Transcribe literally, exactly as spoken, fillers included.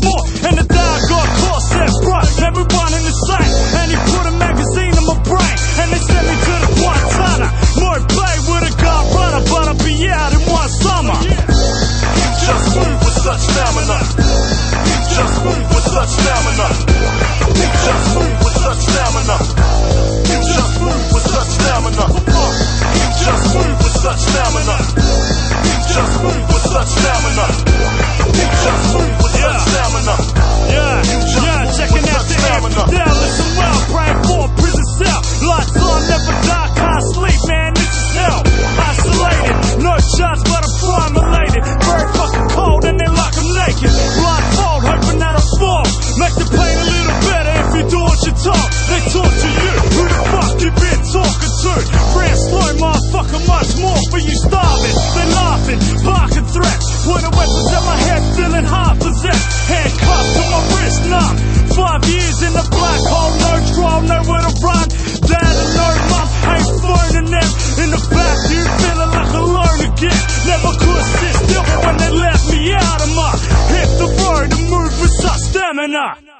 more. And the day I got caught, said, bro, everyone in the same. And he put a magazine in my brain, and they sent me to the Guantanamo. More play with a gun runner, but I'll be out in one summer. You just move with such stamina. You just move with such stamina. You just move with such stamina. You just move with such stamina. You just move with such stamina. You just move with such stamina. You just move with such stamina. Yeah, yeah, checking out the infidel. Listen well, praying for a prison cell. Lights on, never die, can't sleep, man, this is hell. Isolated, no shots, but I'm formulated. Very fucking cold, and they lock them naked. Blindfold, hoping that I'll fall. Make the pain a little better if you do what you talk. They torture you, who the fuck you been talking to? Grand slow, motherfucker, much more for you starving. They laughing, barking threats. Pointing weapons at my head, feeling half possessed. Handcuffed to my wrist, numb. Five years in the black hole, no trial, nowhere to run. Dad and no mom, ain't phoning them. In the back, you feeling like alone again. Never could sit still, but when they left me out of my hit the road and move with such stamina.